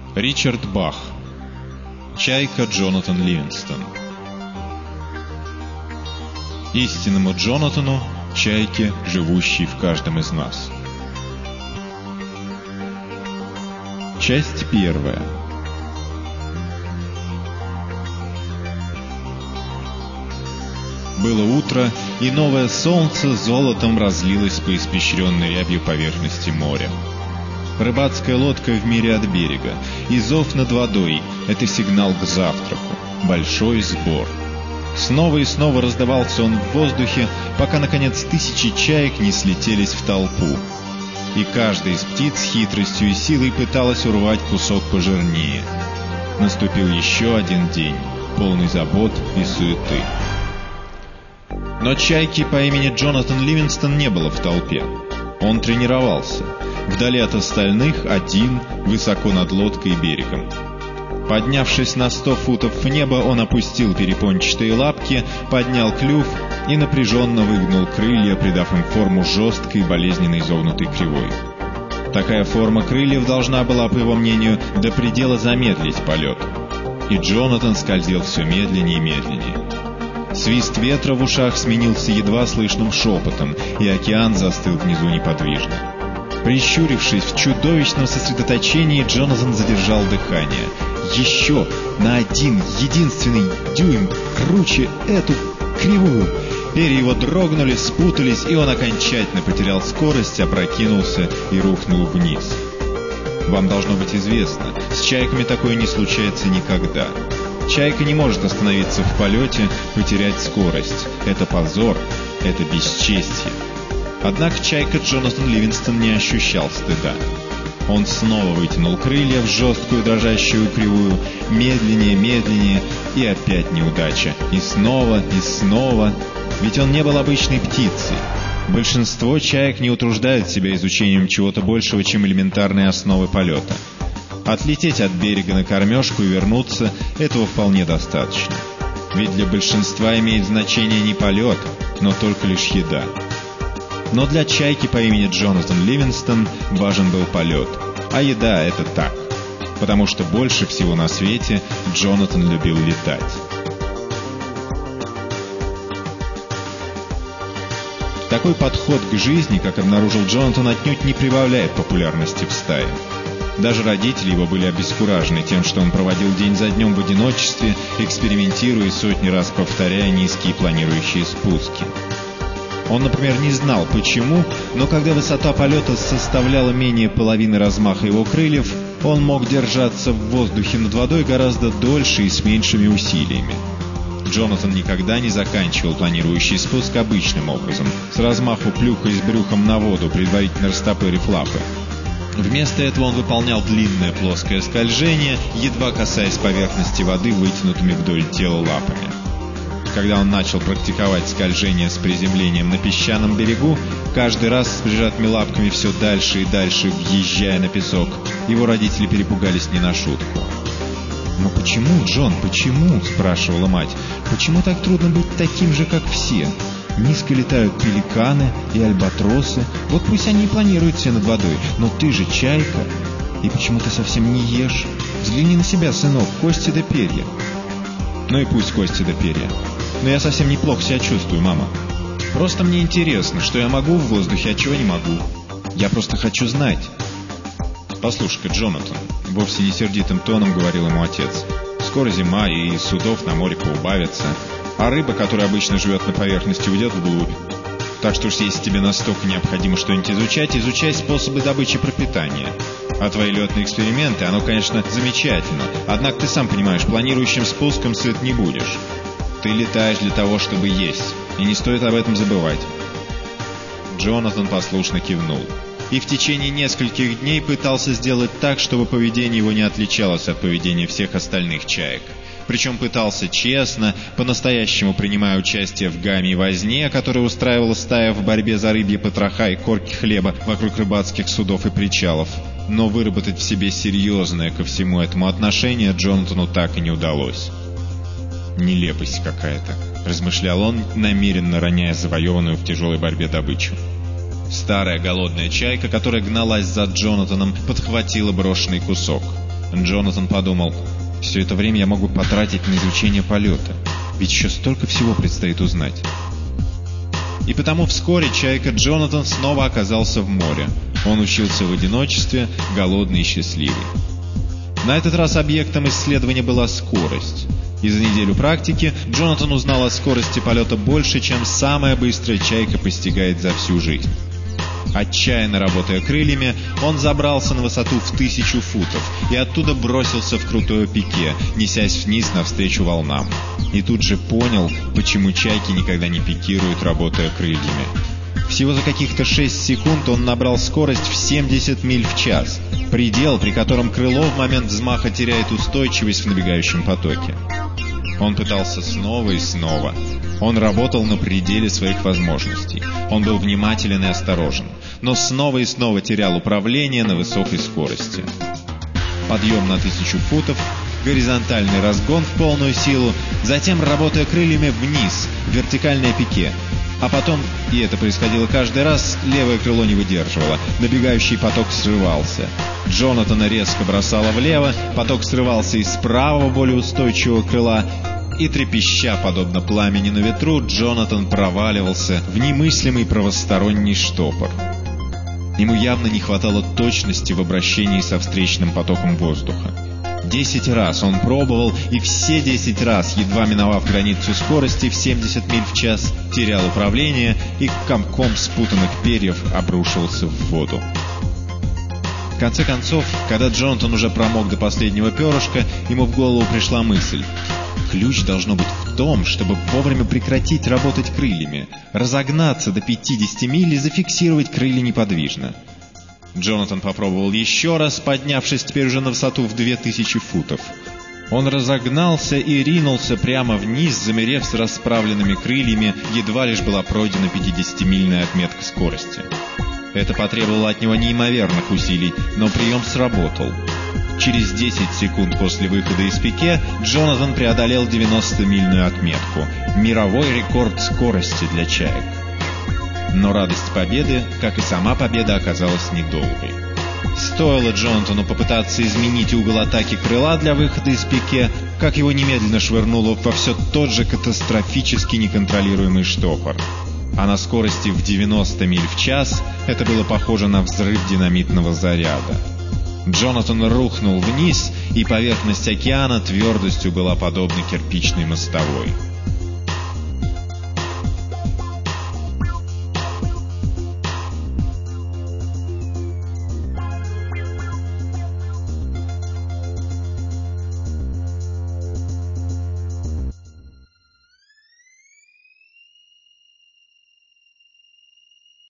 Ричард Бах. Чайка Джонатан Ливингстон. Истинному Джонатану, чайке, живущей в каждом из нас. Часть первая. Было утро, и новое солнце золотом разлилось по испещренной рябью поверхности моря. Рыбацкая лодка в миле от берега, и зов над водой — это сигнал к завтраку, большой сбор. Снова и снова раздавался он в воздухе, пока, наконец, тысячи чаек не слетелись в толпу. И каждая из птиц с хитростью и силой пыталась урвать кусок пожирнее. Наступил еще один день, полный забот и суеты. Но чайки по имени Джонатан Ливингстон не было в толпе. Он тренировался, вдали от остальных, один, высоко над лодкой и берегом. Поднявшись на 100 футов в небо, он опустил перепончатые лапки, поднял клюв и напряженно выгнул крылья, придав им форму жесткой, болезненно изогнутой кривой. Такая форма крыльев должна была, по его мнению, до предела замедлить полет. И Джонатан скользил все медленнее и медленнее. Свист ветра в ушах сменился едва слышным шепотом, и океан застыл внизу неподвижно. Прищурившись в чудовищном сосредоточении, Джонатан задержал дыхание. Еще на один единственный дюйм круче эту кривую. Перья его дрогнули, спутались, и он окончательно потерял скорость, опрокинулся и рухнул вниз. Вам должно быть известно, с чайками такое не случается никогда. Чайка не может остановиться в полете, потерять скорость. Это позор, это бесчестье. Однако чайка Джонатан Ливингстон не ощущал стыда. Он снова вытянул крылья в жесткую дрожащую кривую, медленнее, медленнее, и опять неудача. И снова, ведь он не был обычной птицей. Большинство чаек не утруждают себя изучением чего-то большего, чем элементарные основы полета. Отлететь от берега на кормежку и вернуться — этого вполне достаточно. Ведь для большинства имеет значение не полет, но только лишь еда. Но для чайки по имени Джонатан Ливингстон важен был полет, а еда — это так, потому что больше всего на свете Джонатан любил летать. Такой подход к жизни, как обнаружил Джонатан, отнюдь не прибавляет популярности в стае. Даже родители его были обескуражены тем, что он проводил день за днем в одиночестве, экспериментируя и сотни раз повторяя низкие планирующие спуски. Он, например, не знал почему, но когда высота полета составляла менее половины размаха его крыльев, он мог держаться в воздухе над водой гораздо дольше и с меньшими усилиями. Джонатан никогда не заканчивал планирующий спуск обычным образом, с размаху плюхаясь брюхом на воду, предварительно растопырив лапы. Вместо этого он выполнял длинное плоское скольжение, едва касаясь поверхности воды вытянутыми вдоль тела лапами. Когда он начал практиковать скольжение с приземлением на песчаном берегу, каждый раз с прижатыми лапками все дальше и дальше въезжая на песок, его родители перепугались не на шутку. «Но почему, Джон, почему?» — спрашивала мать. «Почему так трудно быть таким же, как все? Низко летают пеликаны и альбатросы. Вот пусть они и планируют все над водой, но ты же чайка. И почему ты совсем не ешь? Взгляни на себя, сынок, кости да перья». «Ну и пусть кости да перья. Но я совсем неплохо себя чувствую, мама. Просто мне интересно, что я могу в воздухе, а чего не могу. Я просто хочу знать». «Послушай-ка, Джонатан», — вовсе не сердитым тоном говорил ему отец, «скоро зима, и судов на море поубавится, а рыба, которая обычно живет на поверхности, уйдет вглубь. Так что уж если тебе настолько необходимо что-нибудь изучать, изучай способы добычи пропитания. А твои летные эксперименты, оно, конечно, замечательно, однако ты сам понимаешь, планирующим спуском сыт не будешь. Ты летаешь для того, чтобы есть, и не стоит об этом забывать». Джонатан послушно кивнул. И в течение нескольких дней пытался сделать так, чтобы поведение его не отличалось от поведения всех остальных чаек. Причем пытался честно, по-настоящему принимая участие в гамме и возне, которую устраивала стая в борьбе за рыбьи потроха и корки хлеба вокруг рыбацких судов и причалов. Но выработать в себе серьезное ко всему этому отношение Джонатану так и не удалось. «Нелепость какая-то», — размышлял он, намеренно роняя завоеванную в тяжелой борьбе добычу. Старая голодная чайка, которая гналась за Джонатаном, подхватила брошенный кусок. Джонатан подумал: все это время я могу потратить на изучение полета, ведь еще столько всего предстоит узнать. И потому вскоре чайка Джонатан снова оказался в море. Он учился в одиночестве, голодный и счастливый. На этот раз объектом исследования была скорость. И за неделю практики Джонатан узнал о скорости полета больше, чем самая быстрая чайка постигает за всю жизнь. Отчаянно работая крыльями, он забрался на высоту в 1000 футов и оттуда бросился в крутое пике, несясь вниз навстречу волнам. И тут же понял, почему чайки никогда не пикируют, работая крыльями. Всего за каких-то 6 секунд он набрал скорость в 70 миль в час, предел, при котором крыло в момент взмаха теряет устойчивость в набегающем потоке. Он пытался снова и снова. Он работал на пределе своих возможностей. Он был внимателен и осторожен, но снова и снова терял управление на высокой скорости. Подъем на 1000 футов, горизонтальный разгон в полную силу, затем, работая крыльями, вниз, в вертикальное пике. А потом, и это происходило каждый раз, левое крыло не выдерживало, набегающий поток срывался. Джонатана резко бросало влево, поток срывался из правого, более устойчивого крыла, и трепеща, подобно пламени на ветру, Джонатан проваливался в немыслимый правосторонний штопор. Ему явно не хватало точности в обращении со встречным потоком воздуха. 10 раз он пробовал, и все 10 раз, едва миновав границу скорости в 70 миль в час, терял управление и комком спутанных перьев обрушился в воду. В конце концов, когда Джонатан уже промок до последнего перышка, ему в голову пришла мысль: ключ должно быть в том, чтобы вовремя прекратить работать крыльями, разогнаться до 50 миль и зафиксировать крылья неподвижно. Джонатан попробовал еще раз, поднявшись теперь уже на высоту в 2000 футов. Он разогнался и ринулся прямо вниз, замерев с расправленными крыльями, едва лишь была пройдена 50-мильная отметка скорости. Это потребовало от него неимоверных усилий, но прием сработал. Через 10 секунд после выхода из пике Джонатан преодолел 90-мильную отметку, мировой рекорд скорости для чаек. Но радость победы, как и сама победа, оказалась недолгой. Стоило Джонатану попытаться изменить угол атаки крыла для выхода из пике, как его немедленно швырнуло во все тот же катастрофически неконтролируемый штопор. А на скорости в 90 миль в час это было похоже на взрыв динамитного заряда. Джонатан рухнул вниз, и поверхность океана твердостью была подобна кирпичной мостовой.